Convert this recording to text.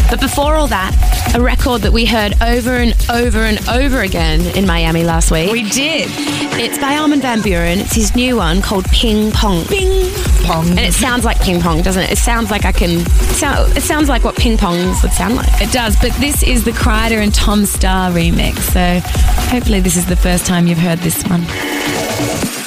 But before all that, a record that we heard over and over and over again in Miami last week. We did. It's by Armin van Buuren. It's his new one called Ping Pong. Ping Pong. And it sounds like ping pong, doesn't it? It sounds like it sounds like what ping pongs would sound like. It does, but this is the Kreider and Tom Starr remix, so hopefully this is the first time you've heard this one.